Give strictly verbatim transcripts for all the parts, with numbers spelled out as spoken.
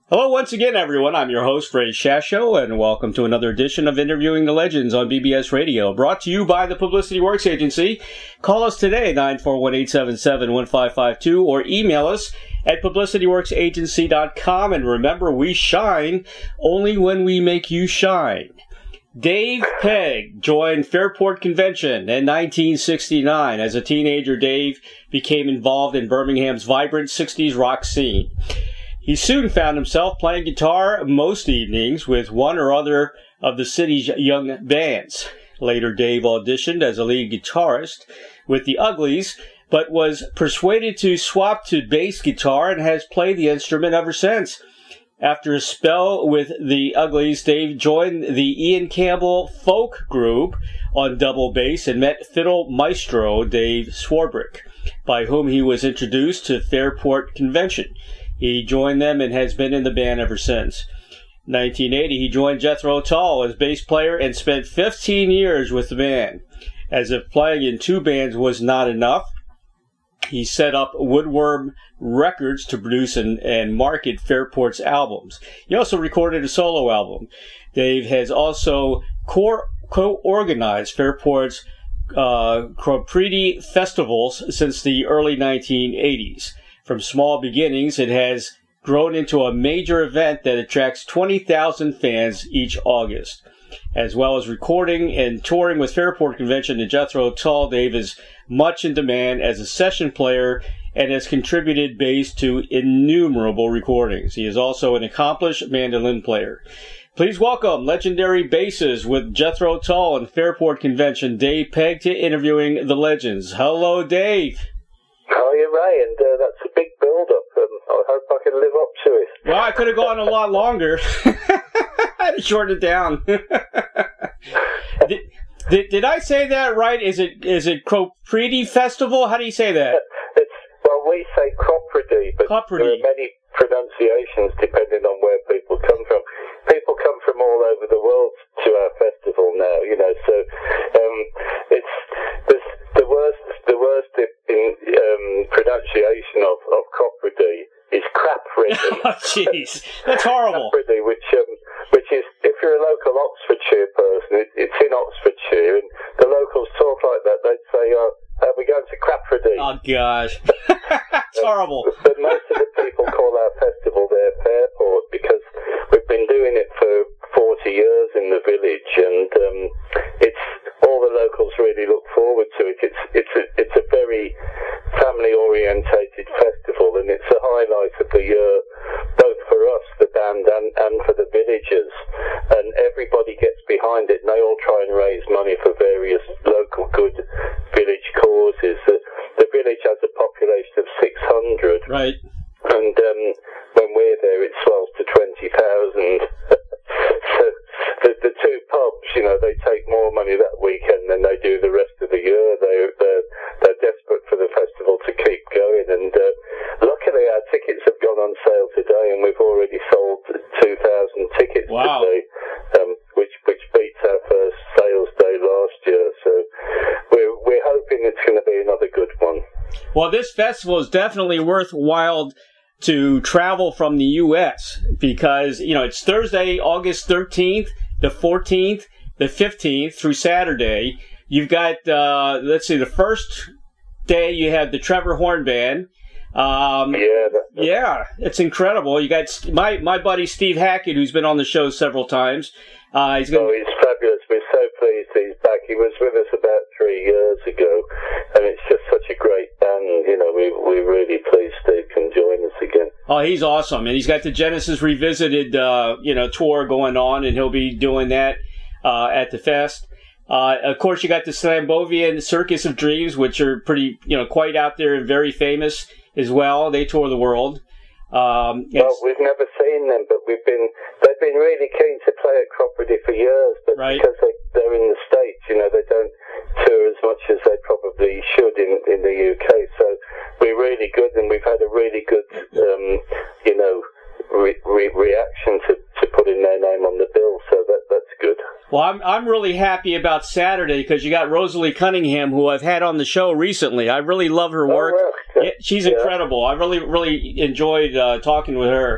Hello once again, everyone. I'm your host, Ray Shasho, and welcome to another edition of Interviewing the Legends on B B S Radio, brought to you by the Publicity Works Agency. Call us today, nine four one, eight seven seven, one five five two, or email us at publicity works agency dot com. And remember, we shine only when we make you shine. Dave Pegg joined Fairport Convention in nineteen sixty-nine. As a teenager, Dave became involved in Birmingham's vibrant sixties rock scene. He soon found himself playing guitar most evenings with one or other of the city's young bands. Later, Dave auditioned as a lead guitarist with the Uglies, but was persuaded to swap to bass guitar and has played the instrument ever since. After a spell with the Uglies, Dave joined the Ian Campbell folk group on double bass and met fiddle maestro Dave Swarbrick, by whom he was introduced to Fairport Convention. He joined them and has been in the band ever since. In nineteen eighty, he joined Jethro Tull as bass player and spent fifteen years with the band. As if playing in two bands was not enough, he set up Woodworm Records to produce and, and market Fairport's albums. He also recorded a solo album. Dave has also co- co-organized Fairport's uh, Cropredy festivals since the early nineteen eighties. From small beginnings, it has grown into a major event that attracts twenty thousand fans each August. As well as recording and touring with Fairport Convention and Jethro Tull, Dave is much in demand as a session player and has contributed bass to innumerable recordings. He is also an accomplished mandolin player. Please welcome legendary basses with Jethro Tull and Fairport Convention, Dave Pegg, to Interviewing the Legends. Hello, Dave. How are you, Ray? And uh, that's a big build-up. Um, I hope I can live up to it. Well, I could have gone a lot longer. I had to shorten it down. did, did, did I say that right? Is it is it Cropredy Festival? How do you say that? It's, well, we say Cropredy, but Cropredy. There are many pronunciations depending on where people come from. People come from all over the world to our festival now, you know, so um, it's there's the worst the worst in um, pronunciation of, of Cropredy is Crapredy. Oh, jeez, that's horrible. Crapredy, which um, which is, if you're a local Oxfordshire person, it, it's in Oxfordshire, and the locals talk like that. They'd say, "Oh, are we going to Crapredy?" Oh gosh, that's um, horrible. But most of the people call our festival their Fairport because we've been doing it for forty years in the village, and um, it's all the locals really look forward to it. It's it's a it's a very family orientated festival, and it's a highlight of the year, both for us, the band, and, and for the villagers. And everybody gets behind it, and they all try and raise money for various local good village causes. The, the village has a population of six hundred, right? And um, when we're there, it swells to twenty thousand. So the, the two pubs, you know, they take more money that weekend than they do the rest of the year. They, they're, they're desperate for the festival to keep going, and uh, luckily our tickets have gone on sale today, and we've already sold two thousand tickets wow. today, um, which which beats our first sales day last year. So we're we're hoping it's going to be another good one. Well, this festival is definitely worthwhile to travel from the U S because, you know, it's Thursday, August thirteenth, the fourteenth, the fifteenth through Saturday. You've got, uh, let's see, the first day you have the Trevor Horn Band. Um, yeah. Yeah, it's incredible. You got my, my buddy Steve Hackett, who's been on the show several times. Uh, he's gonna... Oh, he's fabulous. We're so pleased he's back. He was with us about three years ago, and it's just such a great band. You know, we, we're really pleased Steve can join us again. Oh, he's awesome. And he's got the Genesis Revisited, uh, you know, tour going on, and he'll be doing that uh, at the fest. Uh, of course, you got the Slambovian Circus of Dreams, which are pretty, you know, quite out there and very famous as well. They tour the world. Um, well, we've never seen them, but we've been, they've been really keen to play at Cropredy for years, but right. because they, they're in the States, you know, they don't tour as much as they probably should in, in the U K, so we're really good, and we've had a really good, um, you know, re- re- reaction to, to putting their name on the bill, so that that's good. Well, I'm I'm really happy about Saturday because you got Rosalie Cunningham, who I've had on the show recently. I really love her work. Oh, well. Yeah, she's yeah. incredible. I really, really enjoyed uh, talking with her.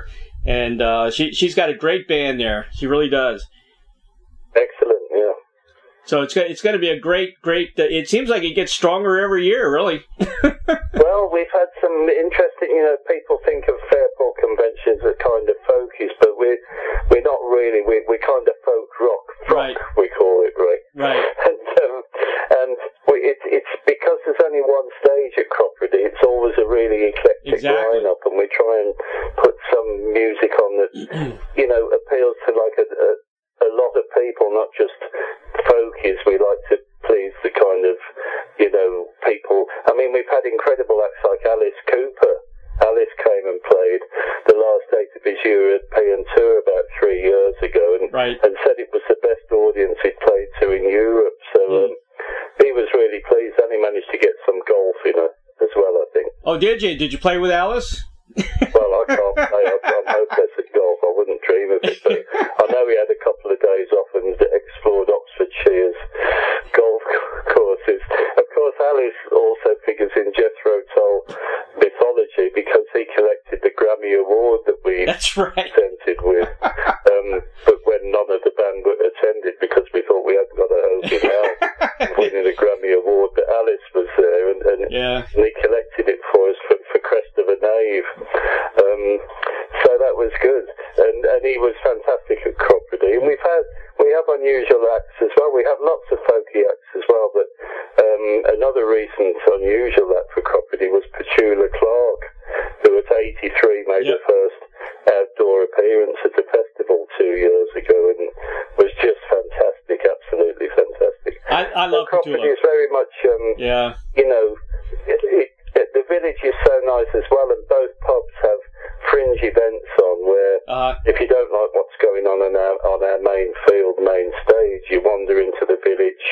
and uh, she she's got a great band there. She really does. Excellent, yeah. So it's it's going to be a great, great. Uh, it seems like it gets stronger every year, really. Well, we've had some interesting. You know, people think of Fairport conventions as kind of folkies, but we're we're not really. We we kind of folk rock, rock right? We call it, right? Right. And um, and we, it, it's because there's only one stage at Cropredy. It's always a really eclectic exactly. lineup, and we try and put some music on that you know appeals to like a. a a lot of people, not just folkies. We like to please the kind of, you know, people. I mean, we've had incredible acts like Alice Cooper. Alice came and played the last date of his year at P and Tour about three years ago and, right. and said it was the best audience he'd played to in Europe. So mm. um, he was really pleased, and he managed to get some golf in it as well, I think. Oh, did you? Did you play with Alice? Well, I can't play. I'm hopeless at golf. I wouldn't dream of it. But I know he had a couple of days off and explored Oxfordshire's golf courses. Of course, Alice also figures in Jethro Tull mythology because he collected the Grammy Award that we That's right. presented with. Um, but when none of the band attended because we thought we hadn't got a hope in hell winning the Grammy Award, but Alice was there and, and, yeah. and he collected it for us for, for Crest of a Knave. Um, so that was good, and and he was fantastic at Cropredy. And we've had we have unusual acts as well. We have lots of folky acts as well. But um, another recent unusual act for Cropredy was Petula Clark, who at eighty-three made yep. her first outdoor appearance at the festival two years ago, and was just fantastic, absolutely fantastic. I, I love so Cropredy Petula. is very much, um, yeah. you know. It, it, The village is so nice as well, and both pubs have fringe events on where uh, if you don't like what's going on on our, on our main field, main stage, you wander into the village,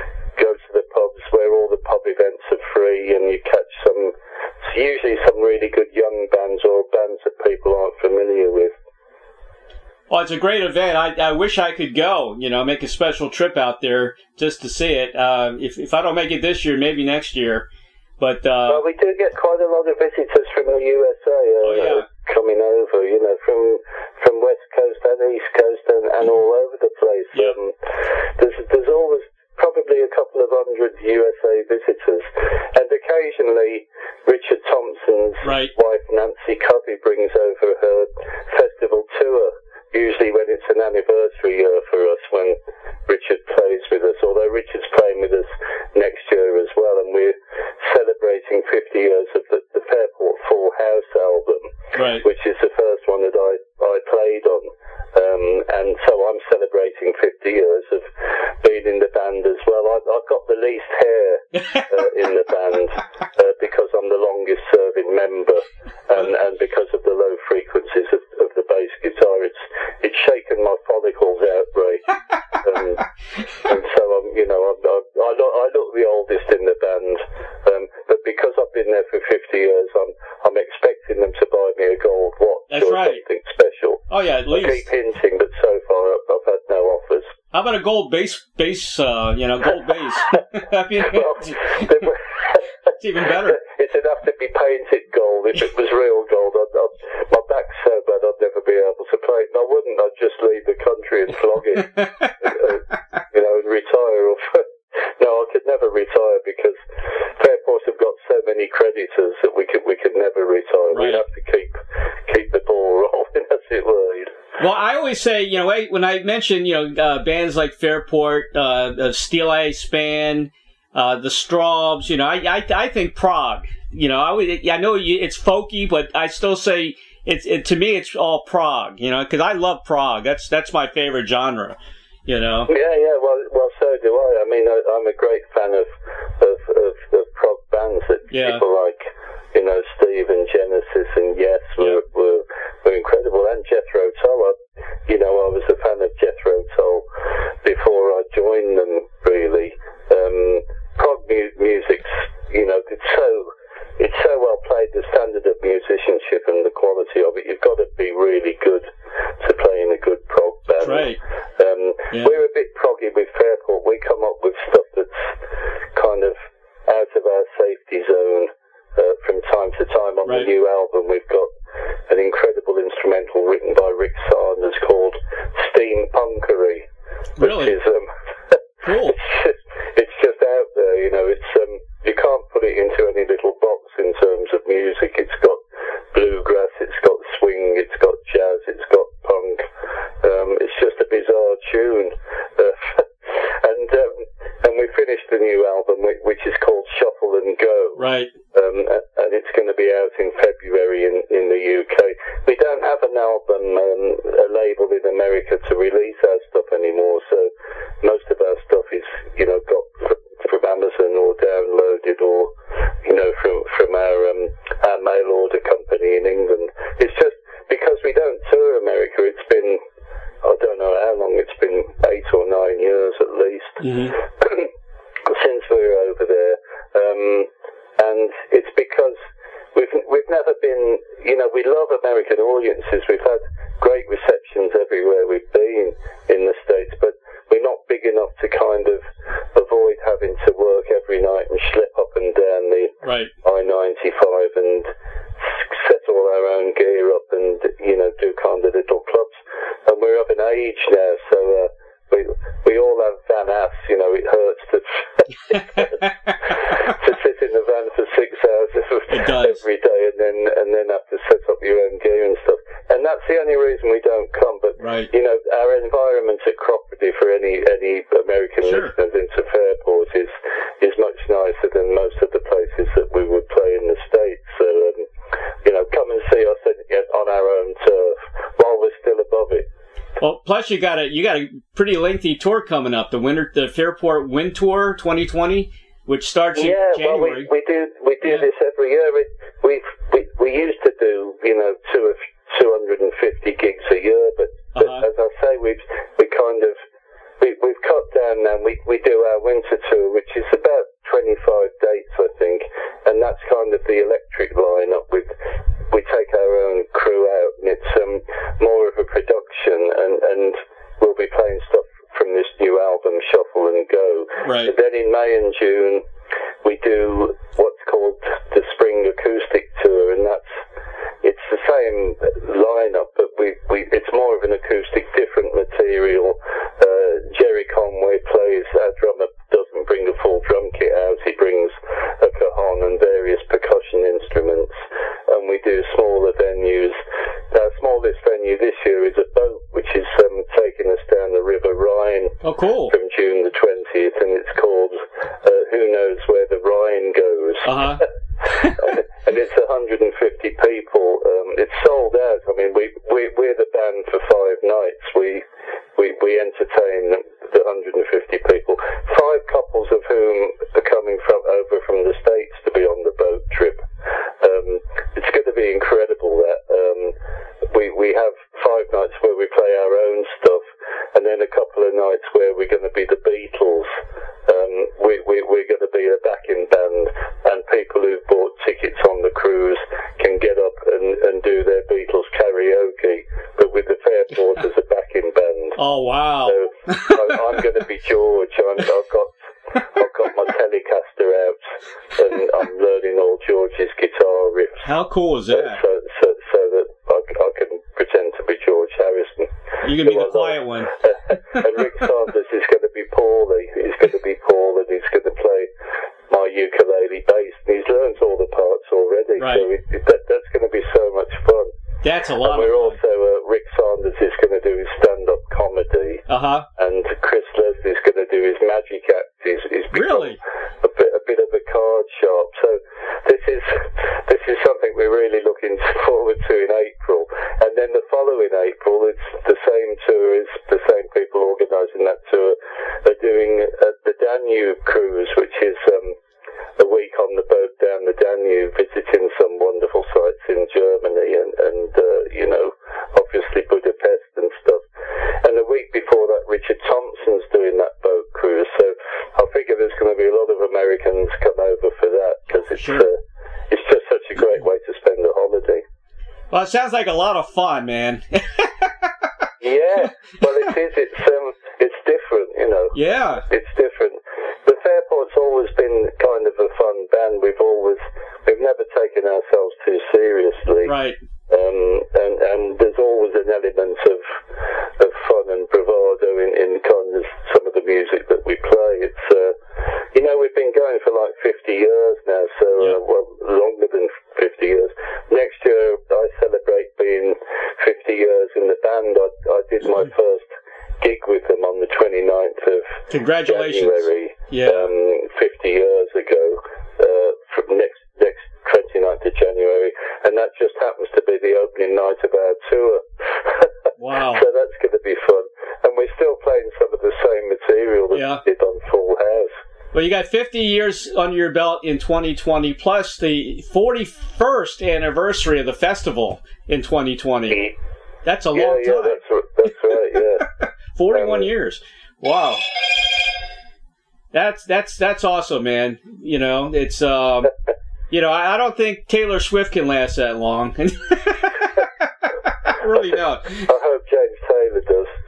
go to the pubs where all the pub events are free, and you catch some, usually some really good young bands or bands that people aren't familiar with. Well, it's a great event. I, I wish I could go, you know, make a special trip out there just to see it. Uh, if, if I don't make it this year, maybe next year. But, uh, well, we do get quite a lot of visitors from the U S A uh, oh, yeah. coming over, you know, from from West Coast and East Coast and, and all over the place. Yeah. Um, there's there's always probably a couple of hundred U S A visitors, and occasionally Richard Thompson's right. wife Nancy Covey brings over her festival tour. Usually when it's an anniversary year for us, when Richard plays with us, although Richard's playing with us next year as well, and we're celebrating fifty years of the, the Fairport Full House album, right. which is the first one that I, I played on. Um, and so I'm celebrating fifty years of being in the band as well. I, I've got the least hair uh, in the band uh, because I'm the longest serving member, and, and because of the low frequencies of, of the bass guitar, it's it's shaken my follicles out, Ray. Um, and so I'm, you know, I'm, I'm, I look I look the oldest in the band, um, but because I've been there for fifty years, I'm I'm expecting them to buy me a gold watch That's or right. something special. Oh yeah, at least. I keep hinting, but so far I've, I've had no offers. How about a gold base, base, uh, you know, gold base? I mean, well, it's even better. It'd have to be painted gold. If it was real gold, I'd, I'd, my back's so bad I'd never be able to play it. And I wouldn't. I'd just leave the country and flog it, uh, you know, and retire. Or no, I could never retire because Fairport have got so many creditors that we could we could never retire. Right. We'd have to keep keep the ball rolling, as it were. Well, I always say, you know, when I mention, you know, uh, bands like Fairport, uh, uh, Steel Eye Span, uh, the Straubs, you know, I, I I think prog. You know, I would, I know you, it's folky, but I still say it's it, to me it's all prog. You know, because I love prog. That's that's my favorite genre. You know. Yeah, yeah. Well, well, so do I. I mean, I, I'm a great fan of of, of, of prog bands that yeah. people like, you know, Steve and Genesis and Yes were, yeah. were were incredible, and Jethro Tull. I, you know, I was a fan of Jethro Tull before I joined them. Really, um, prog mu- music's, you know, it's so it's so well played. The standard of musicianship and the quality of it, you've got to be really good to play in a good prog band. That's right. Um, yeah. We're a bit proggy with Fairport. We come up with stuff that's kind of out of our safety zone. Uh, from time to time on right. the new album, we've got an incredible instrumental written by Rick Sanders called Steampunkery. Really? Which is, um, cool. It's just, it's just out there, you know. It's um, you can't put it into any little box in terms of music. It's got bluegrass, it's got swing, it's got jazz, it's got punk. Um, it's just a bizarre tune. Uh, and um, and we finished the new album, which is called Shuffle and Go. Right. Um, and it's going to be out in February in, in the U K. We don't have an album, um, a label in America to release our stuff anymore, so most of our stuff is, you know, got from, from Amazon or downloaded or, you know, from, from our, um, our mail order company in England. It's just because we don't tour America, it's been, I don't know how long, it's been eight or nine years at least, mm-hmm. since we were over there. Um, and it's because we've we've never been, you know, we love American audiences. We've had great receptions everywhere we've been in the States, but we're not big enough to kind of avoid having to work every night and schlep up and down the right. I ninety-five and set all our own gear up and, you know, do kind of little clubs. And we're of an age now, so uh, we we all have Van Ass, you know, it hurts to to sit in the van for six hours every day and then and then have to set up your own gear and stuff. And that's the only reason we don't come. But right. you know, our environment at Cropredy for any any American sure. listeners into Fairport is is much nicer than most of the places that we would play in the States. So um, you know, come and see us on our own turf while we're still above it. Well, plus you got a you got a pretty lengthy tour coming up, the winter, the Fairport Wind Tour twenty twenty, which starts in yeah, January. well, we, we do we do yeah. this every year. We we we we used to do, you know, two of two hundred and fifty gigs a year, but, but uh-huh. as I say, we've we kind of we we've cut down now. We we do our winter tour, which is about twenty-five dates, I think, and that's kind of the electric lineup with. We take our own crew out, and it's um, more of a production, and, and we'll be playing stuff from this new album, Shuffle and Go. Right. And then in May and June, we do what's called the Spring Acoustic Tour, and that's it's the same lineup, but we, we it's more of an acoustic, different material. Uh, Jerry Conway plays, our drummer doesn't bring a full drum kit out, he brings a cajon and various percussion instruments, and we do smaller venues. Our smallest venue this year is a boat, which is um, taking us down the River Rhine. Oh, cool. From June the twentieth, and it's called uh, Who Knows Where the Rhine Goes. Uh-huh. And it's one hundred fifty people. Um, it's sold out. I mean, we, we, we're the band for five nights. We we, we entertain the one hundred fifty people. Five couples of whom are coming from over from the States to be on the boat trip. Um, it's going to be incredible that um, we, we have five nights where we play our own stuff, and then a couple of nights where we're going to be the Beatles. Um, we, we, we're going to be a backing band, and people who've bought tickets on the cruise can get up and, and do their Beatles karaoke, but with the Fairport as a backing band. Oh, wow. So I, I'm going to be George. I'm, I've got I've got my Telecaster out, and I'm learning all George's guitar riffs. How cool is that? So, so, so that I, I can pretend to be George Harrison. You can be the quiet one. And Rick Sanders is going to be Paulie. He's going to be Paul, and he's going to play my ukulele bass. And he's learned all the parts already. Right. So it, it, that, that's going to be so much fun. That's a lot and we're of fun. also, uh, Rick Sanders is going to do his stand-up comedy. Uh-huh. And Chris Leslie is going to do his magic act. He's, he's really? A bit, a bit of a card sharp. So this is this is something we're really looking forward to in April. And then the following April, it's the same tour as the same people organising that tour are doing uh, the Danube cruise, which is um, a week on the boat down the Danube, visiting some wonderful sites in Germany and, and uh, you know, obviously Budapest and stuff. And a week before that, Richard Thompson's doing that boat cruise. So I figure there's going to be a lot of Americans come over for that, because it's, sure. uh, it's just such a great way to spend a holiday. Well, it sounds like a lot of fun, man. Yeah, well, it is. It's um, it's different, you know. Yeah, it's different. The Fairport's always been kind of a fun band. We've always, we've never taken ourselves too seriously. right. Um, and and there's always an element Congratulations. January, yeah. um, fifty years ago, uh, from next next twenty-ninth of January, and that just happens to be the opening night of our tour. Wow. So that's going to be fun. And we're still playing some of the same material that yeah. we did on Full House. Well, you got fifty years under your belt in twenty twenty, plus the forty-first anniversary of the festival in twenty twenty. That's a yeah, long yeah, time. That's, that's right, yeah. forty-one um, years. Wow. That's that's that's awesome, man. You know, it's um, you know, I, I don't think Taylor Swift can last that long. I really don't. I hope James Taylor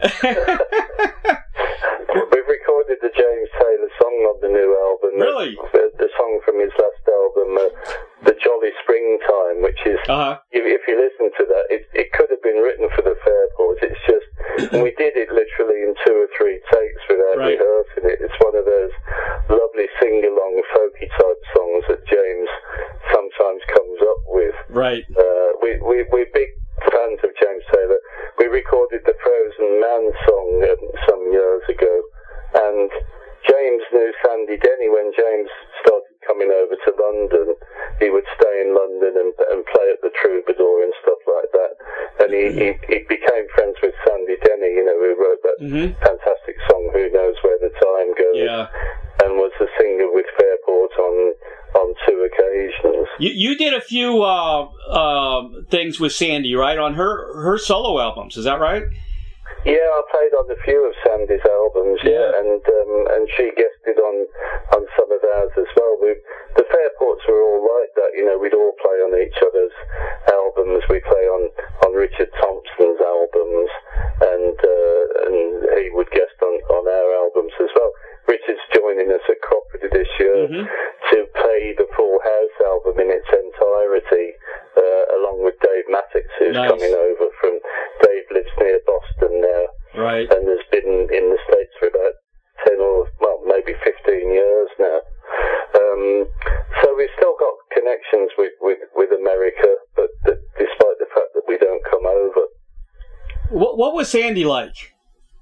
does. We've recorded the James Taylor song on the new album. Really? The, the song from his last album, uh, The Jolly Springtime, which is, uh-huh. if, if you listen to that, it, it could have been written for the Fairport. It's just, we did it literally in two or three takes without right. rehearsing it. It's one of those lovely sing-along, folky type songs that James sometimes comes up with. Right. Uh, we, we, we're big fans of James Taylor. We recorded the Frozen Man song um, some years ago, and James knew Sandy Denny. When James started coming over to London, he would stay in London and, and play at the Troubadour and stuff like that. And he, he, he became friends with Sandy Denny, you know, who wrote that mm-hmm. fantastic song, Who Knows Where the Time Goes, yeah. and was the singer with Fairport on on two occasions. You you did a few uh, uh, things with Sandy, right, on her her solo albums, is that right? Yeah, I played on a few of Sandy's albums, yeah, yeah. and um, and she guested on on some of ours as well. We, the Fairports were all like that, you know, we'd all play on each other's albums. We play on, on Richard Thompson's albums, and uh, and he would guest on, on our albums as well. Richard's joining us at Cropredy this year mm-hmm. to play the Full House album in its entirety, uh, along with Dave Mattix, who's nice. coming over from, Dave lives near Boston now, right. and has been in the States for about ten or, well, maybe fifteen years now. Um, so we've still got connections with, with, with America, but the, despite the fact that we don't come over. What, what was Sandy like?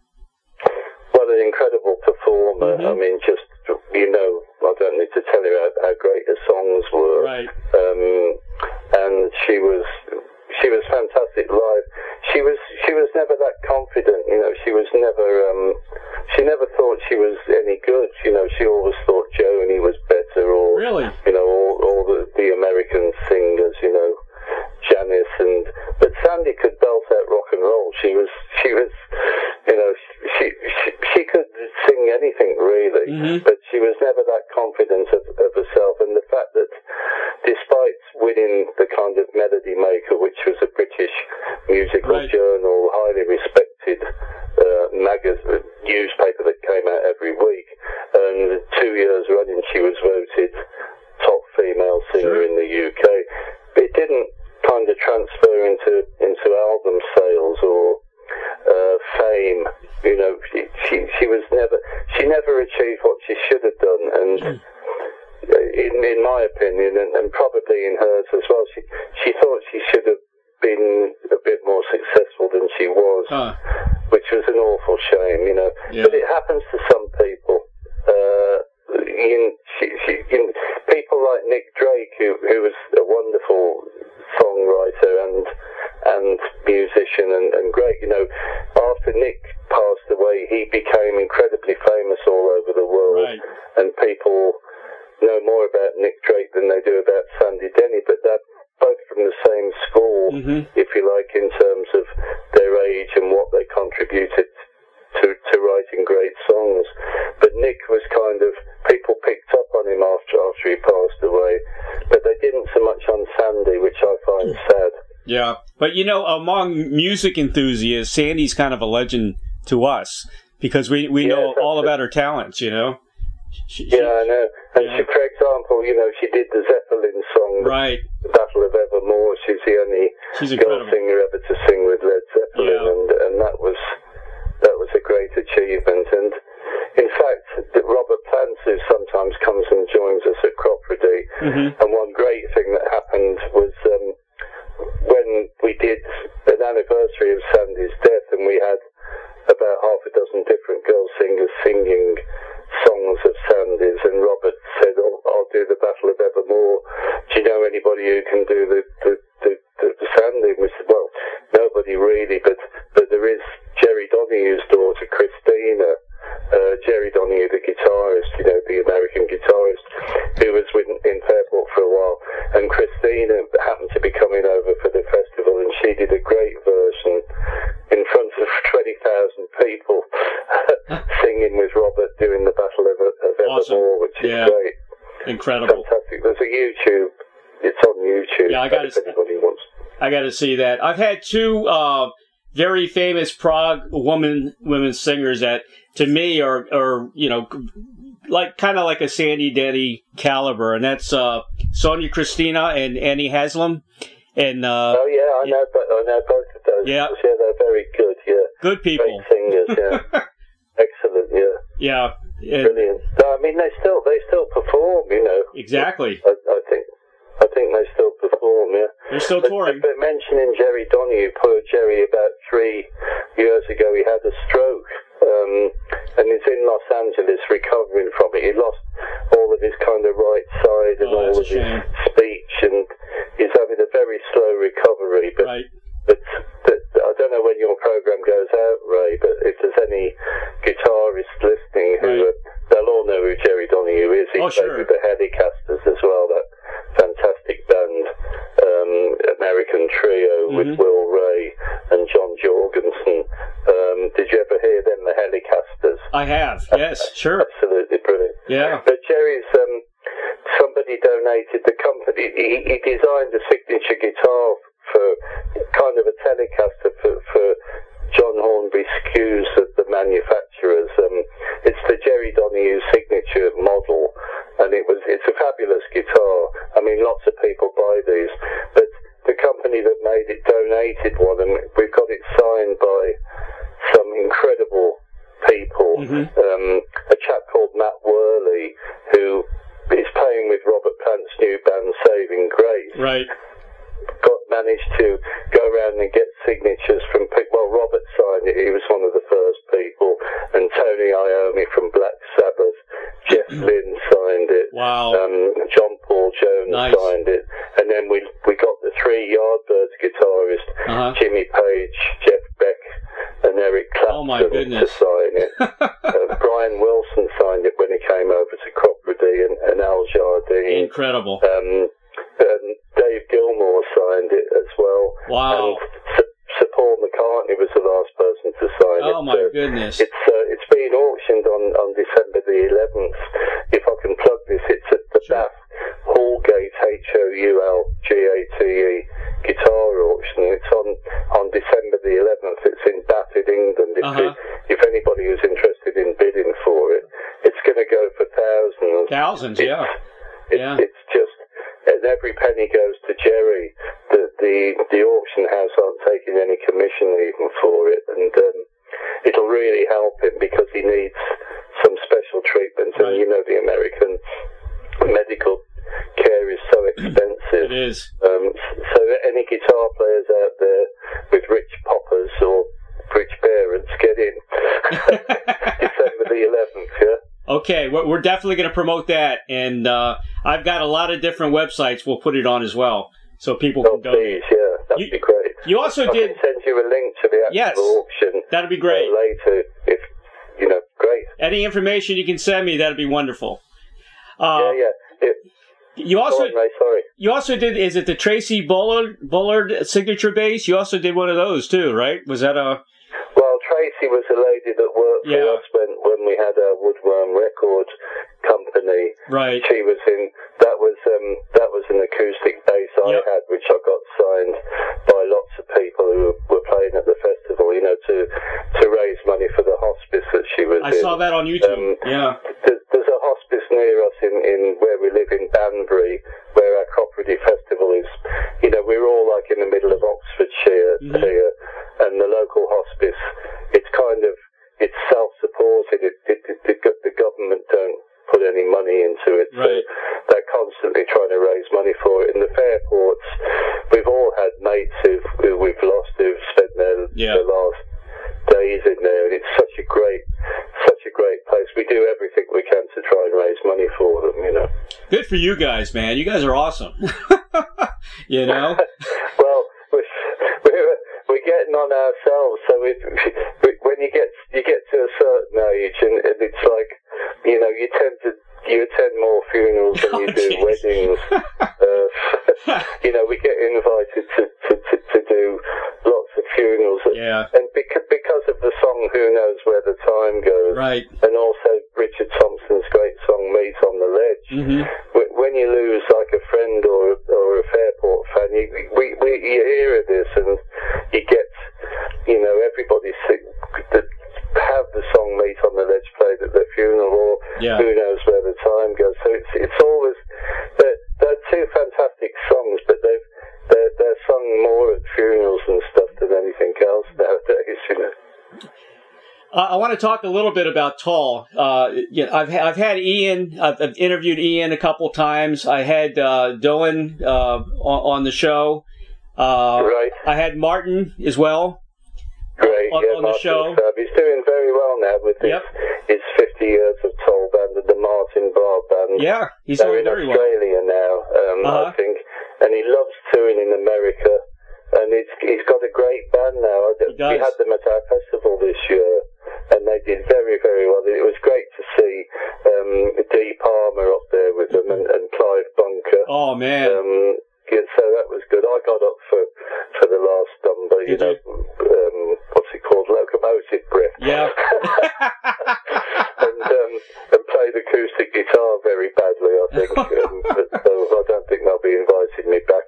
Well, an incredible performer. Mm-hmm. I mean, just, you know, I don't need to tell you how, how great her songs were. Right. Um, and she was, she was fantastic live. She was, she was never that confident, you know, she was never, um, she never thought she was any good, you know, she always thought Joni was better, or, really? you know, all, all the, the American singers, you know, Janis, and, but Sandy could belt out rock and roll. She was, she was, you know, she, she, she could sing anything really, mm-hmm. but she was never that confident of, of herself. And the fact that despite winning the kind of Melody Maker, which was a British musical right. journal, highly respected uh, magazine, newspaper that came out every week, and two years running she was voted top female singer sure. in the U K. It didn't kind of transfer into into album sales or uh, fame. You know, she, she she was never she never achieved what she should have done, and in in my opinion, and, and probably in hers as well, she she thought she should have been a bit more successful than she was, huh. which was an awful shame. You know, yeah. but it happens to some people. Uh, you know, she, she, you know, people like Nick Drake, who who was a wonderful songwriter and and musician and, and great. You know, after Nick passed away, he became incredibly famous all over the world, right. and people know more about Nick Drake than they do about Sandy Denny. But they're both from the same school, mm-hmm. if you like, in terms of their age and what they contributed to to writing great songs. But Nick was kind of, people picked up on him after after he passed away, but they didn't so much on Sandy, which I find sad. Yeah, but you know, among music enthusiasts, Sandy's kind of a legend to us because we we yeah, know all it. about her talents. You know. She, yeah, I know. And yeah. she, for example, you know, she did the Zeppelin song, right? Battle of Evermore. She's the only She's girl incredible. singer ever to sing with Led Zeppelin, Yeah. and and that was that was a great achievement. And in fact, Robert Plant, who sometimes comes and joins us at Cropredy, mm-hmm. and one great thing that happened was um, when we did an anniversary of Sandy's death, and we had about half a dozen different girl singers singing there is Jerry Donahue's daughter, Christina. Uh, Jerry Donahue, the guitarist, you know, the American guitarist, who was with, in Fairport for a while, and Christina happened to be coming over for the festival, and she did a great version in front of twenty thousand people, singing with Robert doing the Battle of, of Awesome. Evermore, which is Yeah. great. Incredible. Fantastic. There's a YouTube. It's on YouTube. Yeah, I gotta if anybody wants. I got to see that. I've had two uh, very famous Prague woman women singers that, to me, are are you know like kind of like a Sandy Denny caliber, and that's uh, Sonia Christina and Annie Haslam. And uh, oh yeah, I know. But I know both of those. Yeah. yeah, they're very good. Yeah, good people. Great singers. Yeah, excellent. Yeah, yeah, and brilliant. I mean, they still they still perform. You know, exactly. I, I think. I think they still perform, yeah. They're still but, touring. But mentioning Jerry Donahue, poor Jerry, about three years ago, he had a stroke, um, and he's in Los Angeles recovering from it. He lost all of his kind of right side and Oh, all that's of a his shame. speech, and he's having a very slow recovery. But, Right. but, but I don't know when your program goes out, Ray, but if there's any guitarists listening who, Right. uh, they'll all know who Jerry Donahue is. He Oh, played sure. with the Helicasters as well, that fantastic band, um, American trio Mm-hmm. with Will Ray and John Jorgensen. Um, did you ever hear them, the Helicasters? I have. Yes, sure. Absolutely brilliant. Yeah. But Jerry's, um, somebody donated the company, he, he designed a signature guitar for kind of a Telecaster for, for John Hornby Skews, the, the manufacturers. Um, it's the Jerry Donahue signature model, and it was it's a fabulous guitar. I mean, lots of people buy these, but the company that made it donated one, and we've got it signed by some incredible people. Mm-hmm. Um, a chap called Matt Worley, who is playing with Robert Plant's new band Saving Grace. Right. Got managed to go around and get signatures from people. Well, Robert signed it. He was one of the first people. And Tony Iommi from Black Sabbath. Jeff Lynne signed it. Wow. Um, John Paul Jones Nice. signed it. And then we we got the three Yardbirds guitarists, Uh-huh. Jimmy Page, Jeff Beck, and Eric Clapton Oh, my goodness. to sign it. uh, Brian Wilson signed it when he came over to Cropredy, and, and Al Jardine. Incredible. Um, and Dave Gilmour signed it as well. Wow. And Sir, Sir Paul McCartney was the last person to sign it. Oh, my So goodness. It's uh, it's being auctioned on, on December the eleventh. If I can plug this, it's at the Sure. Bath Hallgate H O U L G A T E guitar auction. It's on, on December the eleventh. It's in Bath in England. If, Uh-huh. it, if anybody who's interested in bidding for it, it's going to go for thousands. Thousands, It's- yeah. It's, Yeah. it's just, and every penny goes to Jerry. The the, the auction house aren't taking any commission even for it, and um, it'll really help him because he needs some special treatment. Right. And you know, the American medical care is so expensive. It is. Um, so any guitar players out there with rich poppers or rich parents, get in. December the eleventh, yeah? Okay, we're, we're definitely going to promote that, and uh, I've got a lot of different websites we'll put it on as well, so people Oh, can donate. please, yeah, that'd You- be great. You also I did, can send you a link to the actual Yes. auction that'd be great. uh, later. If you know, great. Any information you can send me, that'd be wonderful. Uh, yeah, yeah. It, You go also on, Ray, sorry. you also did, is it the Tracy Bullard, Bullard signature bass? You also did one of those too, right? Was that a... Well, Tracy was a lady that worked Yeah. for us when, when we had our Woodworm record company. Right. She was in, that was um, that was an acoustic bass I Yep. had, which I got signed by lots of people who were playing at the festival, you know, to to raise money for the hospice that she was I in. saw that on YouTube. Um, yeah. There's, there's a hospice near us in, in where we live in Banbury, where our Cropredy Festival is. You know, we're all like in the middle of Oxfordshire Mhm. here, and the local hospice, it's kind of, it's self-supported. It, it, it, the, go- the government don't put any money into it. Right. So they're constantly trying to raise money for it. In the Fairports, we've all had mates who've, who we've lost who've spent their, Yeah. their last days in there, and it's such a great, such a great place. We do everything we can to try and raise money for them, you know. Good for you guys, man. You guys are awesome. You know? Well, we're, we're, we're getting on ourselves. well. So it, when you get you get to a certain age, and, and it's like, you know, you tend to you attend more funerals than you oh, do geez. weddings. uh, you know, we get invited to, to, to, to do lots of funerals, yeah. and because because of the song "Who Knows Where the Time Goes," right, and also Richard Thompson's great song "Meet on the Ledge." Mm-hmm. When you lose like a friend or or a Fairport fan, you we, we you hear of this and you get, you know, everybody sing, the, have the song "Meet on the Ledge" played at their funeral, or yeah. "Who Knows Where the Time Goes." So it's it's always they're, they're two fantastic songs, but they've they're, they're sung more at funerals and stuff than anything else nowadays, you know. I want to talk a little bit about Tull. Uh, you know, I've ha- I've had Ian. I've, I've interviewed Ian a couple times. I had uh, Dylan uh, on, on the show. Uh, right. I had Martin as well. Great. On, yeah, on the show. Fab. He's doing very well now with his, yep. his fifty years of Tull band and the Martin Bar band. Yeah, he's They're doing in very well. Australia now, um, uh-huh. I think, and he loves touring in America. And he's he's got a great band now. He does. We had them at our festival this year, and they did very, very well. It was great to see um, Dee Palmer up there with them, and, and Clive Bunker. Oh man! Um, yeah, so that was good. I got up for, for the last number. You did know, you? Um, what's it called? Locomotive Breath. Yeah. and um, and played acoustic guitar very badly, I think. um, but, so I don't think they'll be inviting me back.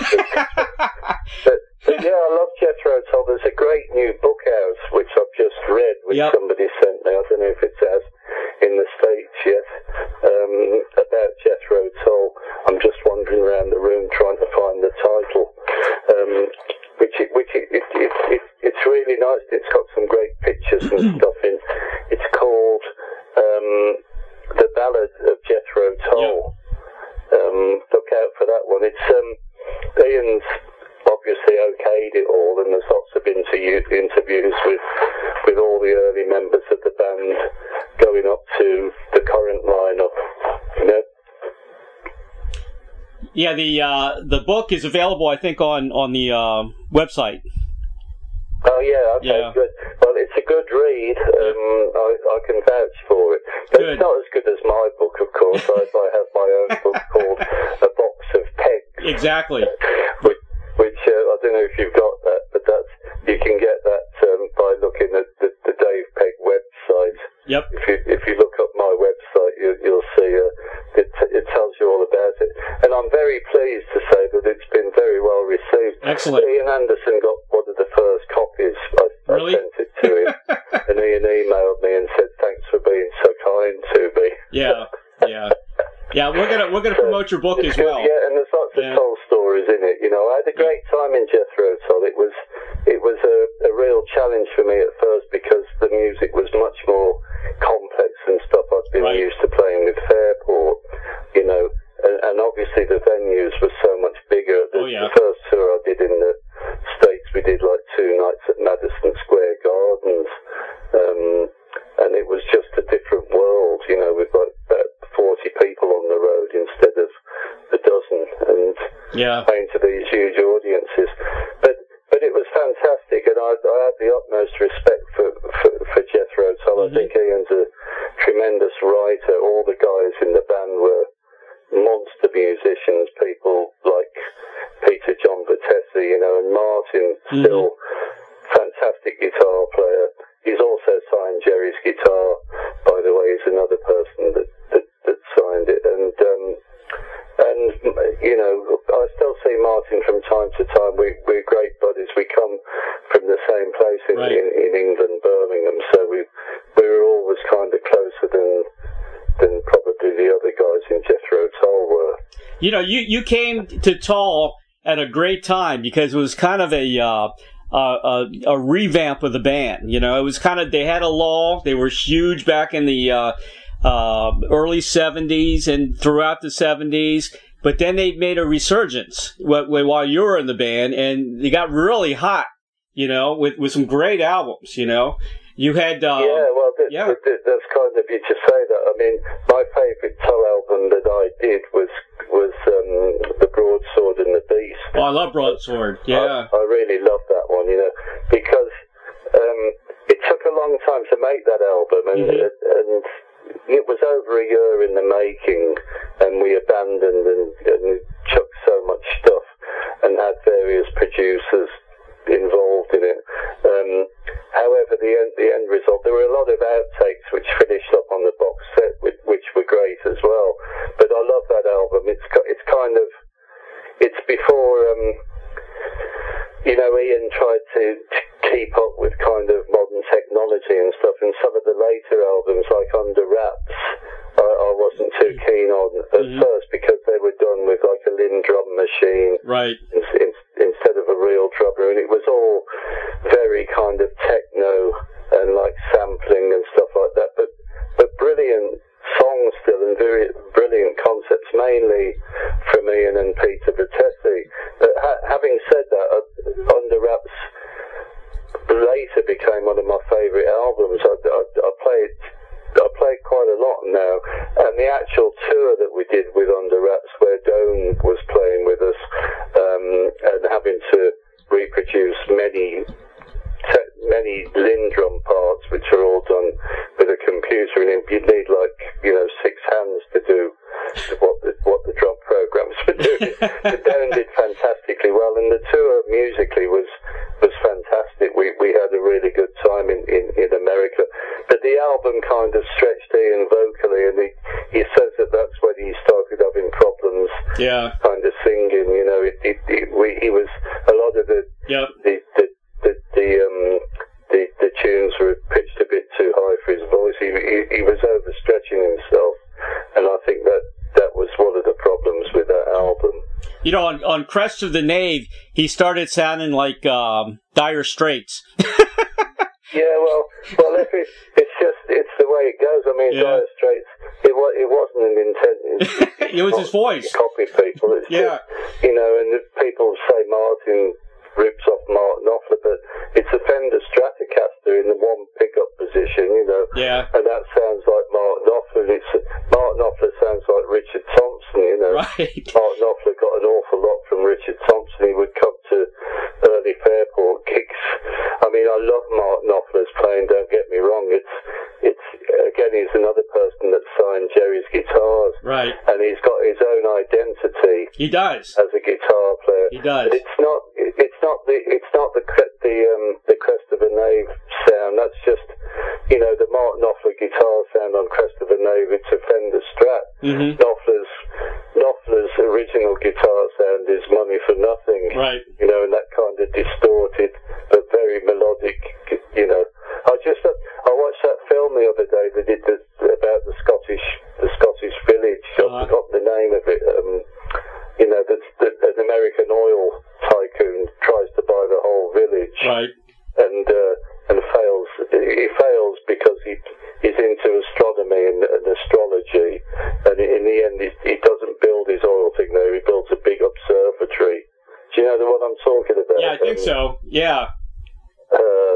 But, but yeah, I love Jethro Tull. There's a great new book out which I've just read, which yep. somebody sent me. I don't know if it's out in the States yet, um, about Jethro Tull. I'm just wandering around the room trying to find the title, um, which it, which it, it, it, it, it's really nice. It's got some great pictures and stuff in. It's called um, The Ballad of Jethro Tull. Yep. Um, look out for that one. It's um, Ian's obviously okayed it all, and there's lots of interview, interviews with with all the early members of the band going up to the current lineup. You know. Yeah, the uh, the book is available, I think, on on the uh, website. Oh yeah, okay, yeah. good. Well, it's a good read. Um, I, I can vouch for it. But good. It's not as good as my book, of course. I, I have my own book called A Box of Pegs. Exactly. Which, which uh, I don't know if you've got that, but that's you can get that um, by looking at the, the Dave Pegg website. Yep. If you if you look up my website, you, you'll see uh, it. It tells you all about it, and I'm very pleased to say that it's been very well received. Excellent. Ian Anderson got one of the first copies. I, really? I sent it to him, and Ian emailed me and said, "Thanks for being so kind to me." Yeah, yeah, yeah. We're gonna we're gonna promote your book as good, well. Yeah, and there's lots yeah. of Tull stories in it. You know, I had a great time in Jethro Tull. It was it was a, a real challenge for me at first because the music was much more complex and stuff I'd been right. used to playing with Fairport. You know, and, and obviously the venues were so much bigger. The, oh, yeah. the first tour I did in the States, we did like two nights at Madison Square Gardens, um, and it was just a different world. You know, with like about forty people on the road instead of a dozen, and yeah. playing to these huge audiences. But but it was fantastic, and I, I had the utmost respect for for, for Jethro Tull. Mm-hmm. I think Ian's a tremendous writer. All the guys in the band were monster musicians, people like Peter John Vitesse, you know, and Martin, mm-hmm. still fantastic guitar player. He's also signed Jerry's guitar, by the way. He's another person that, that, that signed it. And, um, and you know, I still see Martin from time to time. We, we're great buddies. We come from the same place in, right. in, in England, Birmingham, so we, we were always kind of closer than than probably the other guys in Jethro Tull were. You know, you, you came to Tull at a great time because it was kind of a uh, a, a revamp of the band. You know, it was kind of, they had a lull. They were huge back in the uh, uh, early seventies and throughout the seventies. But then they made a resurgence while you were in the band, and they got really hot, you know, with, with some great albums, you know. You had... Uh, yeah, well, th- yeah. th- th- that's kind of you to say that. I mean, my favourite Tull album that I did was was um, The Broadsword and the Beast. Oh, I love Broadsword, yeah. I, I really love that one, you know, because long time to make that album, and, mm-hmm. and it was over a year in the making, and we abandoned and, and chucked so much stuff and had various producers involved in it. Um, however, the end, the end result, there were a lot of outtakes which finished up on the box set, which, which were great as well. But I love that album. It's it's kind of, it's before, um, you know, Ian tried to, to keep up with kind of modern technology and stuff, and some of the later albums, like Under Wraps, I, I wasn't too keen on at mm-hmm. first because they were done with like a Linn drum machine, right? In, in, instead of a real drummer, and it was all very kind of techno and like sampling and stuff like that. But but brilliant songs still, and very brilliant concepts, mainly from Ian and Peter Vettese. But ha- having said that, uh, Under Wraps later became one of my favourite albums. I, I, I played I played quite a lot now, and the actual tour that we did with Under Wraps, where Doan was playing with us, um, and having to reproduce many te- many Linn drum parts, which are all done with a computer, and you'd need like you know six hands to do what the, what the drum programs were doing. But Doan did fantastically well, and the tour musically was was fantastic. We we had a really good time in, in, in America. But the album kind of stretched Ian vocally, and he, he says that that's when he started having problems. Yeah. Kind of singing, you know. It, it, it, we, he was a lot of the yep. the the the, the um the, the tunes were pitched a bit too high for his voice. He he, he was overstretching himself, and I think that that was one of the problems with that album. You know, on, on Crest of the Nave, he started sounding like um, Dire Straits. Yeah, well, well, if it, it's just, it's the way it goes. I mean, yeah. Dire Straits, it, was, it wasn't an intent. It, it was his voice. Copy people. It's yeah. Just, you know, and people say Martin rips off Martin Knopfler, but it's a Fender Stratocaster in the one pickup position, you know. Yeah. And that sounds like Martin Knopfler. It's, Martin Knopfler sounds like Richard Thompson, you know. Right. Martin Knopfler got an awful lot from Richard Thompson. He would come to early Fairport gigs. I mean, I love Martin Knopfler's playing, don't get me wrong. It's, it's again, he's another person that signed Jerry's guitars. Right. And he's got his own identity. He does. As a guitar player. He does. But it's not, it's not the, it's not the, the, um, the Crest of a Nave sound. That's just, you know, the Martin Knopfler guitar sound on Crest of a Nave. It's a Fender Strat. Mm-hmm. Knopfler's, Knopfler's original guitar sound is Money for Nothing. Right. You know, and that kind of distorted, but very melodic, you know. I just, uh, I watched that film the other day that did the, about the Scottish, the Scottish village. I've uh-huh. forgotten the name of it. Um, you know, that's that an American oil tycoon tries to buy the whole village. Right. And, uh, and fails. He fails because he he's into astronomy and, and astrology, and in the end he, he doesn't build his oil thing there. He builds a big observatory. Do you know the what I'm talking about? Yeah, I think um, so. Yeah. Uh,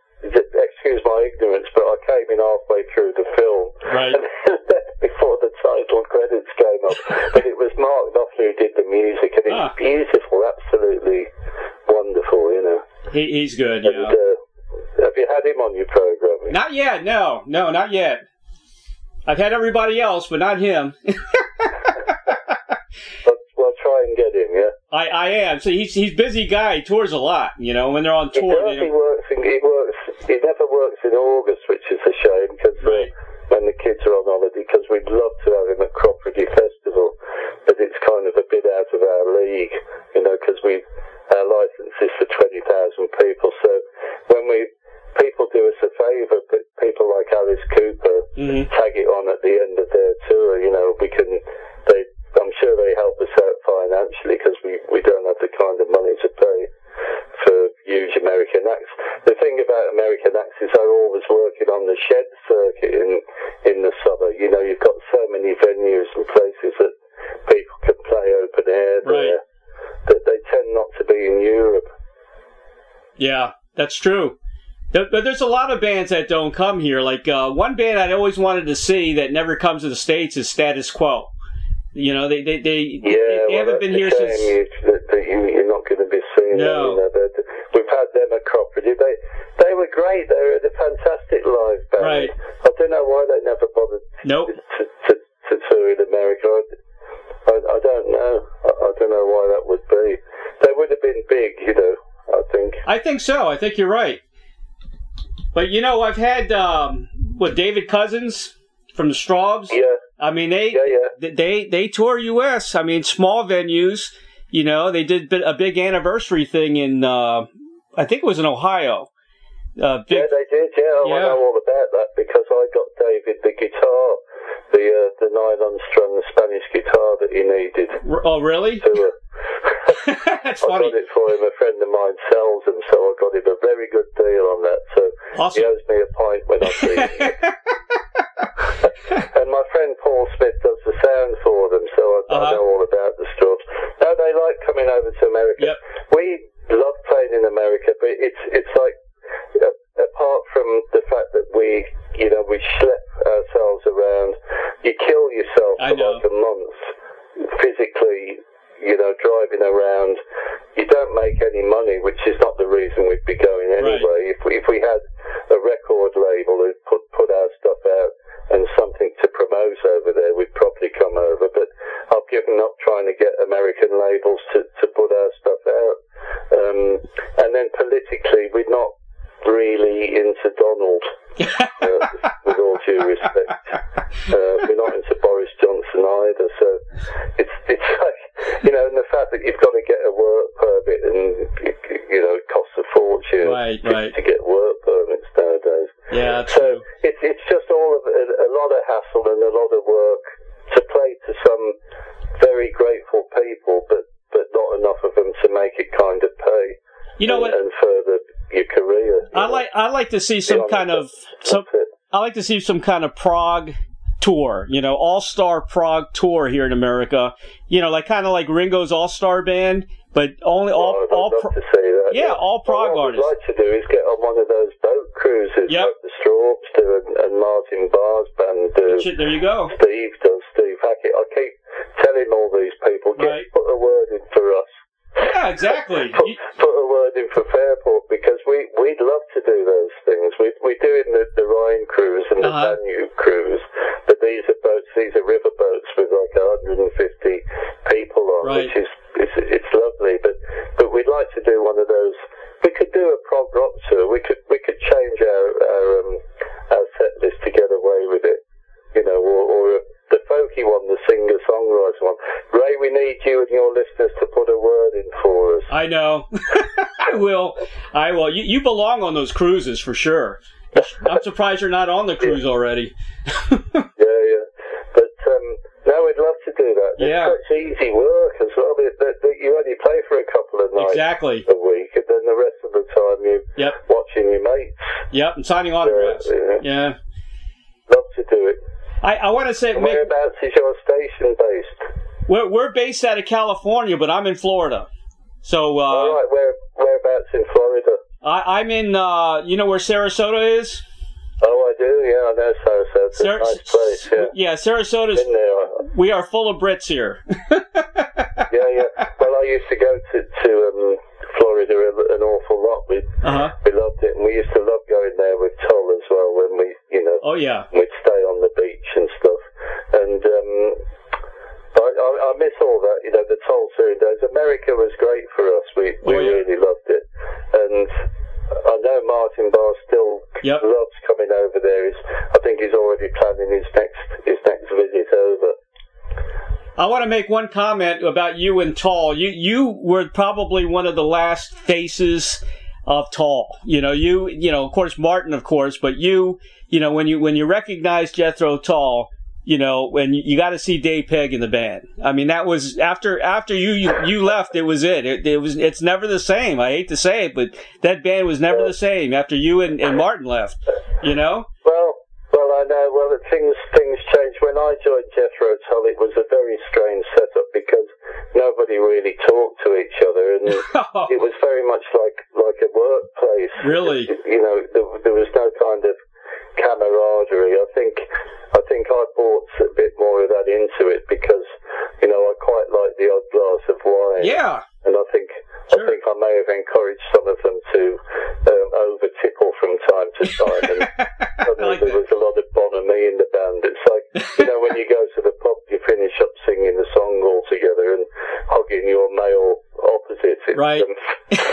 excuse my ignorance, but I came in halfway through the film. Right. Before the title credits came up. But it was Mark Knopfler who did the music, and it's ah. beautiful, absolutely wonderful, you know. He, he's good, yeah. And, uh, have you had him on your program? Not yet, no. No, not yet. I've had everybody else, but not him. Well, well, try and get him, yeah? I, I am. So he's he's busy guy. He tours a lot, you know, when they're on tour. He, does, he, works in, he works. He never works in August, which is a shame, because right. uh, when the kids are on holiday, because we'd love to have him at Cropredy Festival, but it's kind of a bit out of our league, you know, because we our license is for twenty thousand people. So when we people do us a favour, but people like Alice Cooper mm-hmm. tag it on at the end of their tour, you know, we can. They, I'm sure they help us out financially because we, we don't have the kind of money to pay for huge American acts. The thing about American acts is they're always working on the shed circuit in in the summer. You know, you've got so many venues and places that people can play open air there right. that they tend not to be in Europe. Yeah, that's true. But there's a lot of bands that don't come here. Like uh, one band I always wanted to see that never comes to the States is Status Quo. You know, they they they, yeah, they, they well, haven't been here since. You, that, that you, you're not going to be seeing no. them. You know, we've had them at Cropredy. They they they were great. They were a fantastic live band. Right. I don't know why they never bothered Nope. to, to, to tour in America. I, I, I don't know. I, I don't know why that would be. They would have been big, you know, I think. I think so. I think you're right. But, you know, I've had, um, what, David Cousins from the Straubs? Yeah. I mean, they, Yeah, yeah. they, they tour U S. I mean, small venues. You know, they did a big anniversary thing in, uh, I think it was in Ohio. Uh, big, yeah, they did, yeah. Oh, yeah. I know all about that because I got David the guitar, the uh, the nylon strung Spanish guitar that he needed. Oh, really? To, uh, That's I funny. got it for him. A friend of mine sells them, so I got him a very good deal on that. So Awesome. he owes me a pint when I see him. And my friend Paul Smith does the sound for them, so I, Uh-huh. I know all about the Straubs. No, they like coming over to America. Yep. We love playing in America, but it's it's like, uh, apart from the fact that we, you know, we schlep ourselves around, you kill yourself I for know. like a month physically, you know, driving around. You don't make any money, which is not the reason we'd be going anyway. Right. If we if we had a record label who put put our stuff out and something to promote over there, we'd probably come over. But I've given up trying to get American labels to, to put our stuff out. Um, and then politically, we're not really into Donald, uh, with all due respect. Uh, we're not into Boris Johnson either. So it's it's like, you know, and the fact that you've got to get a work permit and, you know, it costs a fortune Right, to, right. to get work permits nowadays. Yeah, that's So true. it's it's just all of a, a lot of hassle and a lot of work to play to some very grateful people, but but not enough of them to make it kind of pay. You know and, what? And further your career. you I know. like I like to see some Beyond kind that, of some. that's it. I like to see some kind of prog tour, you know, all-star prog tour here in America. You know, like kind of like Ringo's all-star band, but only all Oh, I'd all love pro- to see that. yeah, all prog what artists. What I'd like to do is get on one of those boat cruises Yep. like the Straubs do and, and Martin Barr's band do. Shit, there you go. Steve does, Steve Hackett. I keep telling all these people, get Right. put a word in for us. Yeah, exactly. Put, You- put a word in for Fairport because we, we'd love to do those things. We, we're doing the, the Rhine cruise and the Uh-huh. Danube cruise, but these are boats, these are river boats with like one hundred fifty people on, Right. which is it's, it's lovely. But but we'd like to do one of those. We could do a prog rock tour. We could we could change our our, um, our set list to get away with it, you know, or, or a, the folky one, the singer-songwriter one. Ray, we need you and your listeners to put a word in for us. I know. I will. I will. You you belong on those cruises for sure. I'm surprised you're not on the cruise already. Yeah, yeah. But um, no, we'd love to do that. It's Yeah. such easy work as well. That, that, that you only play for a couple of nights Exactly. a week, and then the rest of the time you're Yep. watching your mates. Yep. And signing autographs. Yeah. Yeah. Love to do it. I, I want to say, And Mick, whereabouts is your station based? we're we're based out of California, but I'm in Florida. So uh, All right, where whereabouts in Florida? I, I'm in. Uh, you know where Sarasota is? Oh, I do. Yeah, I know Sarasota. It's a Sar- nice place. Yeah, yeah, Sarasota's. been there. We are full of Brits here. Yeah, yeah. Well, I used to go to to um, Florida an awful lot. We Uh huh. we loved it, and we used to love going there with Toll as well. When we, you know, Oh yeah. we'd stay on the beach and stuff. And um, I, I, I miss all that. You know, the Toll touring days. America was great for us. We we Oh, yeah. really loved it, and I know Martin Barr still Yep. loves coming over there. He's, I think he's already planning his next his next visit over. I want to make one comment about you and Tall. You you were probably one of the last faces of Tall. You know, you you know, of course Martin, of course, but you you know when you when you recognize Jethro Tull, you know, when you, you got to see Dave Pegg in the band. I mean, that was after after you you, you left. It was it. it. It was it's never the same. I hate to say it, but that band was never the same after you and, and Martin left. You know. Well, well, I know. Well, the things things changed when I joined Jethro Tull. It was a very strange setup because nobody really talked to each other, and it was very much like like a workplace. Really? You know, there, there was no kind of camaraderie. I think I think I brought a bit more of that into it because, you know, I quite like the odd glass of wine. Yeah. And I think Sure. I think I may have encouraged some of them to um, over tipple from the time, and suddenly like there that. was a lot of Bon and me in the band. It's like, you know, when you go to the pub, you finish up singing the song all together and hugging your male opposite. It's, Right. Um,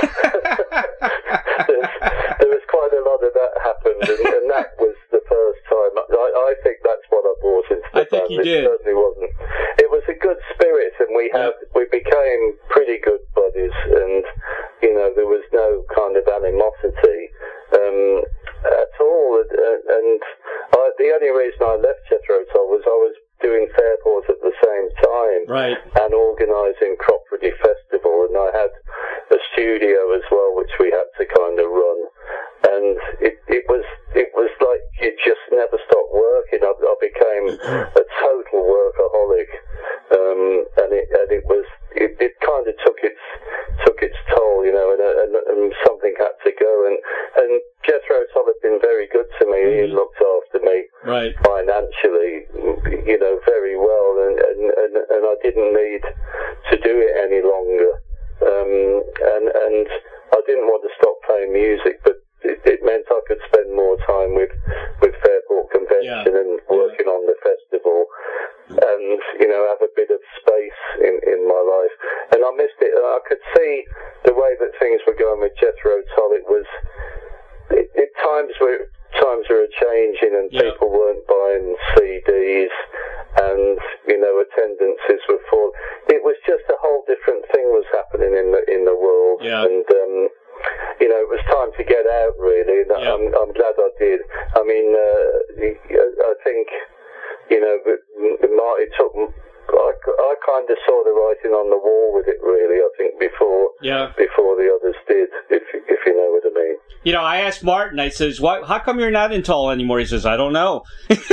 there was quite a lot of that happened, and, and that was the first time. I, I think that's what I brought into the I think band. you it did. certainly wasn't. It was a good spirit, and we had Yeah. we became pretty good buddies, and you know there was no kind of animosity um, at all. And, and I, the only reason I left Jethro Tull was I was doing Fairport at the same time, Right. and organising Cropredy Festival, and I had a studio as well, which we had to kind of run, and it, it was it was like you just never stopped working. I, I became a total workaholic, um, and it and it was it, it kind of took its took its toll, you know, and, and, and something had to go, and and Jethro Tull had been very good to me. Mm-hmm. He looked after me Right. financially, you know, very well, and, and, and, and I didn't need to do it any longer. Um, and and I didn't want to stop playing music, but it, it meant I could spend more time with, with Fairport Convention Yeah. and working yeah. on the festival, and you know, have a bit of space in, in my life. And I missed it. I could see the way that things were going with Jethro Tull. It was it, it times were times were changing, and yeah. people weren't buying C Ds, and you know, attendances were full. It was just a whole different thing was happening in the in the world, yeah. and um, you know, it was time to get out. Really, and yeah. I'm I'm glad I did. I mean, uh, I think you know, Marty took. I, I kind of saw the writing on the wall with it, really. I think before yeah. before the others did, if if you know what I mean. You know, I asked Martin. I says, "Why? How come you're not in Tull anymore?" He says, "I don't know."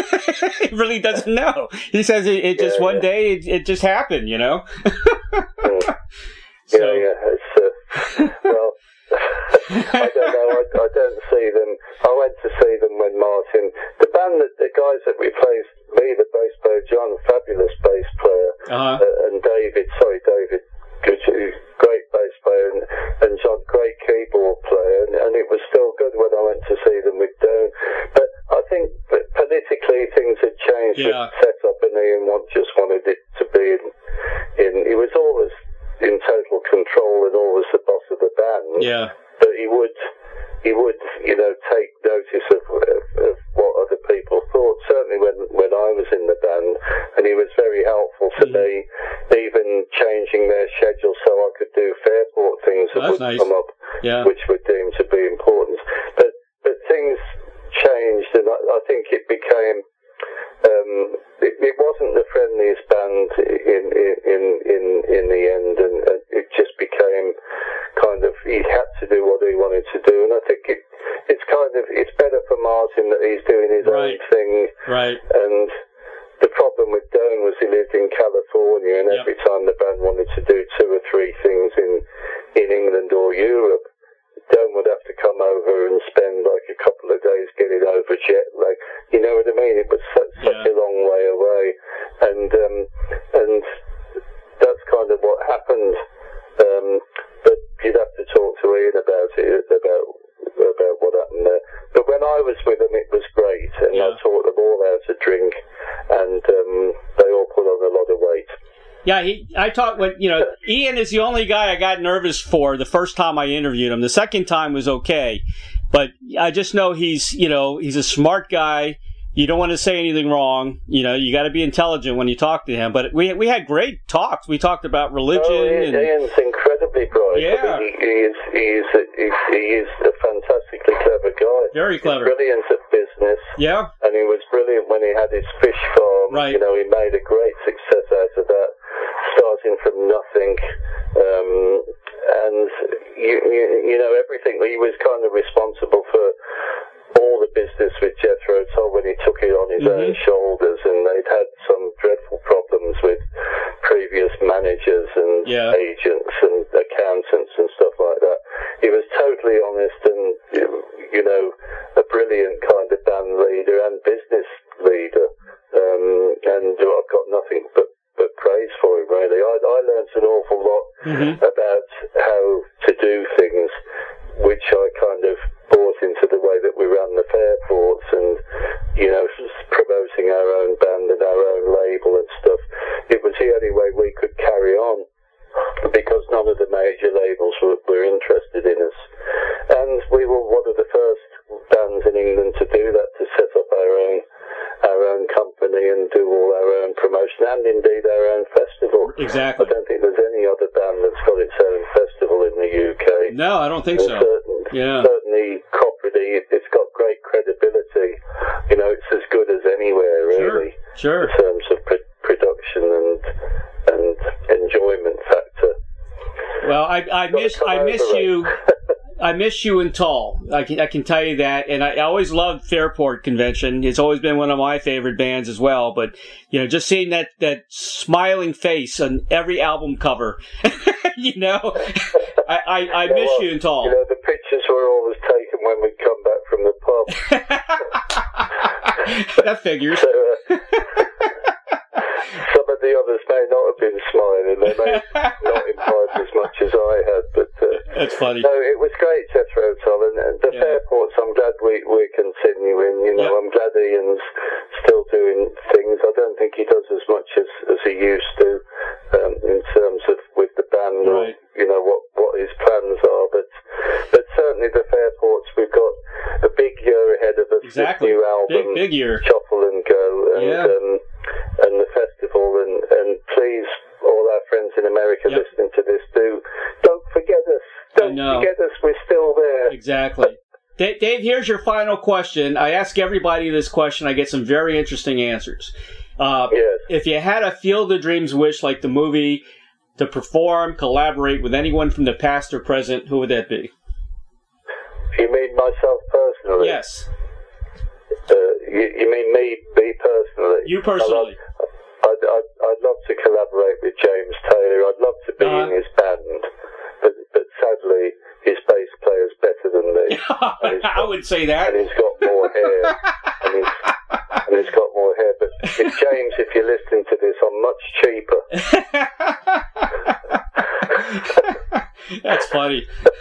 He really doesn't know. He says it, it just yeah, one yeah. day it, it just happened. You know. mm. So, yeah, yeah. It's, uh, well, I don't know. I, I don't see them. I went to see them when Martin, the band, that the guys that replaced me, the bass player John, fabulous bass player, uh-huh. uh, and David. Sorry, David. Good, great bass player, and, and John, great keyboard player, and, and it was still good when I went to see them with Doan. But I think that politically things had changed Yeah. with setup, and Ian want, just wanted it to be in, in. He was always in total control and always the boss of the band. Yeah. But he would, he would, you know, take notice of, of, of what other people thought. Certainly when, when I was in the band, and he was very helpful to mm-hmm. me, even changing their schedule so I could do Fairport things that Well, would nice. come up, yeah. which were deemed to be important. But but things changed, and I, I think it became. Um, it, it wasn't the friendliest band in in in in the end, and, and it just became kind of he had to do what he wanted to do, and I think it it's kind of it's better for Martin that he's doing his right. own thing, right? And the problem with Doan was he lived in California, and yep. every time the band wanted to do two or three things in in England or Europe, Doan would have to come over and spend like a couple of days getting over jet lag. You know what I mean? It was such, yeah. such a long way away, and um, and that's kind of what happened. Um, but you'd have to talk to Ian about it, about about what happened there. But when I was with them, it was great, and yeah. I taught them all how to drink, and um, they all put on a lot of weight. Yeah, he, I talked with, you know, Ian is the only guy I got nervous for the first time I interviewed him. The second time was okay. But I just know he's, you know, he's a smart guy. You don't want to say anything wrong. You know, you got to be intelligent when you talk to him. But we we had great talks. We talked about religion. Oh, Ian, and, Ian's incredibly bright. Yeah. I mean, he, he, is, he, is a, he, he is a fantastically clever guy. Very clever. He's brilliant at business. Yeah. And he was brilliant when he had his fish farm. Right. You know, he made a great success out of that, starting from nothing. Um, and, you, you, you know, everything. He was kind of responsible for all the business with Jethro Tull when he took it on his mm-hmm. own shoulders, and they'd had some dreadful problems with previous managers and yeah. agents and accountants and stuff like that. He was totally honest and, you know, a brilliant kind of band leader and business leader, um, and I've got nothing but but praise for him, really. I, I learned an awful lot mm-hmm. about how to do things, which I kind of brought into the way that we ran the to do that, to set up our own our own company and do all our own promotion and indeed our own festival. Exactly. I don't think there's any other band that's got its own festival in the U K. No, I don't think and so. Certain, yeah. Certainly, Copredy, it's got great credibility. You know, it's as good as anywhere, really. Sure. Sure. In terms of pr- production and and enjoyment factor. Well, I, I miss I miss you. I miss you in Tull. I can I can tell you that, and I, I always loved Fairport Convention. It's always been one of my favorite bands as well. But you know, just seeing that, that smiling face on every album cover, you know, I I, I yeah, miss well, you in Tull. You know, the pictures were always taken when we'd come back from the pub. That figures. So, uh, some of the others may not have been smiling. They may not imbibe as much as I had, but uh, that's funny. No, it was great, Jethro Tull, and, and the yeah. Fairports. I'm glad we we're continuing. You know, yeah. I'm glad Ian's still doing things. I don't think he does as much as, as he used to um, in terms of with the band. Right. Or, you know what what his plans are, but but certainly the Fairports. We've got a big year ahead of us. Exactly. This new album, big big year. Shuffle and Go, and yeah. um, and the festival, and and please, all our friends in America yep. listening to this, do don't forget us. Don't forget us. We're still there. Exactly. Dave, Dave, here's your final question. I ask everybody this question. I get some very interesting answers. Uh, yes. If you had a Field of Dreams wish, like the movie, to perform, collaborate with anyone from the past or present, who would that be? You mean myself personally? Yes. Uh, you, you mean me, me personally? You personally. I'd, I'd, I'd, I'd love to collaborate with James Taylor. I'd love to be uh-huh. in his band, but but sadly, his bass player's better than me. I would say that. And he's got more hair. and, he's, and he's got more hair. But if James, if you're listening to this, I'm much cheaper. That's funny.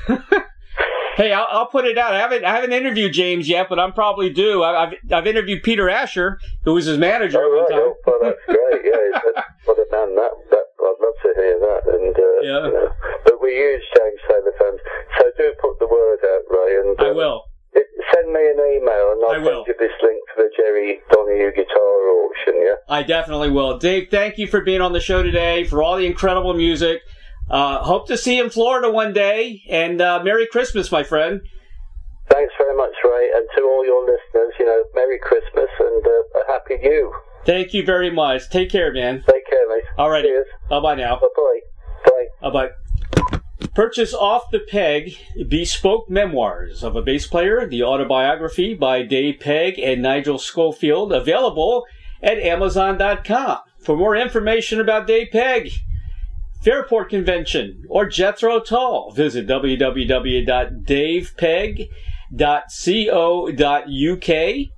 Hey, I'll, I'll put it out. I haven't I haven't interviewed James yet, but I'm probably due. I, I've I've interviewed Peter Asher, who was his manager oh, at one right. time. Oh, well, that's great. Yeah, that's, what a man that that I'd love to hear that. And uh, yeah. You know, but we use James Taylor fans, so do put the word out, Ray. And um, I will. It, send me an email, and I'll I will. send you this link for the Jerry Donahue guitar auction. Yeah. I definitely will. Dave, thank you for being on the show today, for all the incredible music. Uh, hope to see you in Florida one day, and uh, Merry Christmas, my friend. Thanks very much, Ray, and to all your listeners, you know, Merry Christmas and uh, a Happy New. Thank you very much. Take care, man. Take care, mate. All right. Cheers. Bye-bye now. Bye-bye. Bye. Bye-bye. Purchase Off the Peg, Bespoke Memoirs of a Bass Player, the autobiography by Dave Pegg and Nigel Schofield, available at Amazon dot com. For more information about Dave Pegg, Fairport Convention, or Jethro Tull, visit w w w dot dave pegg dot co dot u k.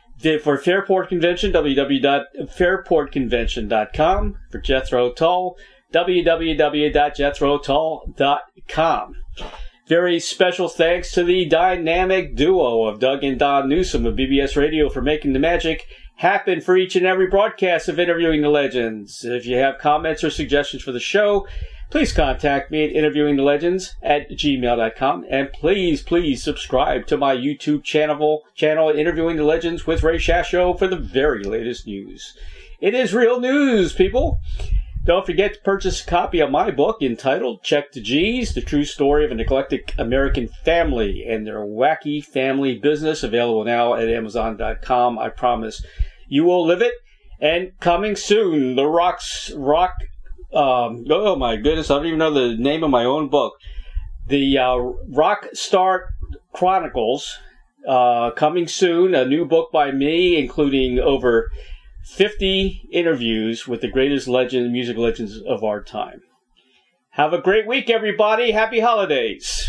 For Fairport Convention, w w w dot fairport convention dot com. For Jethro Tull, w w w dot jethro tull dot com. Very special thanks to the dynamic duo of Doug and Don Newsom of B B S Radio for making the magic happen for each and every broadcast of Interviewing the Legends. If you have comments or suggestions for the show, please contact me at interviewing the legends at gmail dot com. And please, please subscribe to my YouTube channel, channel Interviewing the Legends with Ray Shasho for the very latest news. It is real news, people. Don't forget to purchase a copy of my book entitled Check the G's, The True Story of a Neglected American Family and Their Wacky Family Business, available now at amazon dot com. I promise you will live it. And coming soon, the Rocks, Rock, um, oh my goodness, I don't even know the name of my own book. The uh, Rock Star Chronicles, uh, coming soon, a new book by me, including over fifty interviews with the greatest legend, music legends of our time. Have a great week, everybody. Happy holidays.